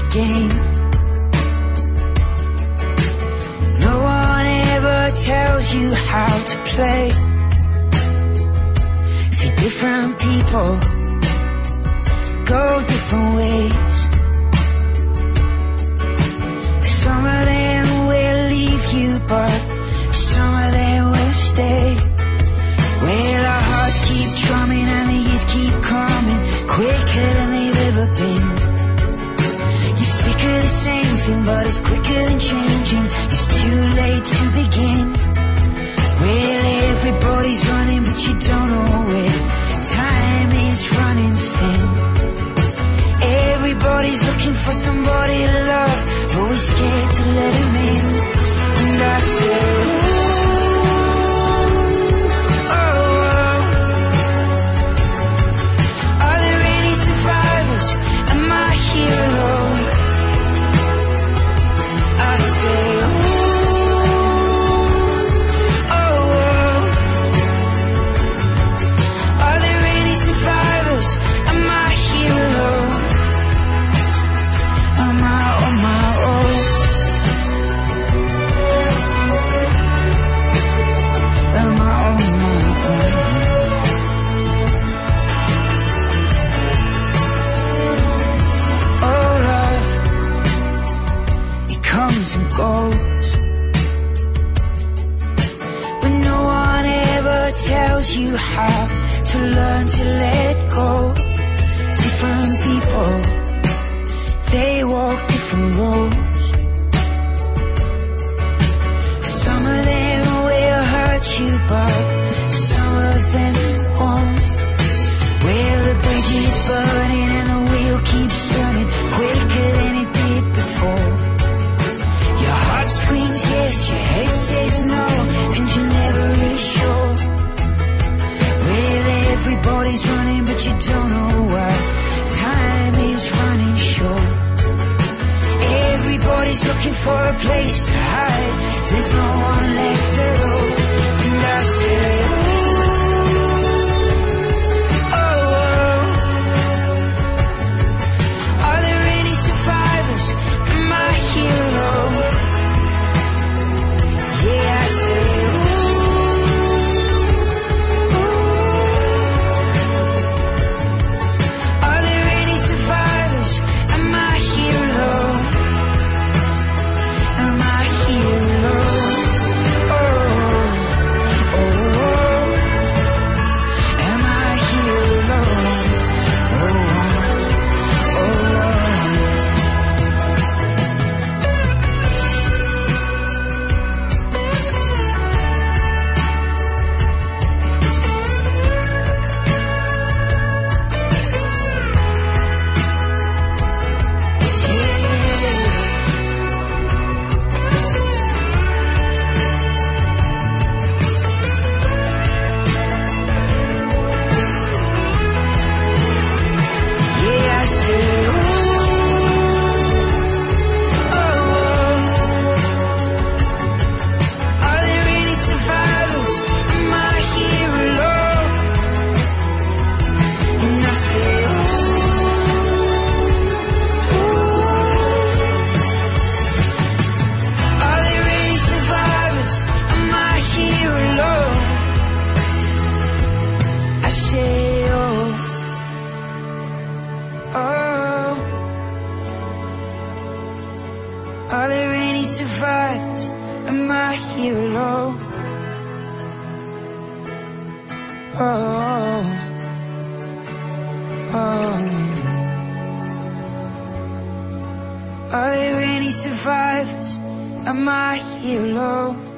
game. No one ever tells you how to play. See, different people go different ways. Some of them will leave you, but some of them will stay. Well, our hearts keep drumming and the years keep coming quicker than they've ever been. You're sick of the same thing, but it's quicker than changing. It's too late to begin. Well, everybody's running, but you don't know where. Time is running thin. Everybody's looking for somebody to love, but we're scared to let him in. And I say, tells you how to learn to let go. Different people, they walk different roads. Some of them will hurt you, but some of them won't. Well, the bridge is burning and the wheel keeps turning quicker than it did before. Your heart screams yes, your head says no, and you're never really sure. Well, everybody's running, but you don't know why. Time is running short. Everybody's looking for a place to hide. There's no one left at all. And I say, are there any survivors? Am I here alone? Yeah, I say, are there any survivors? Am I here alone? Oh, oh. Are there any survivors? Am I here alone?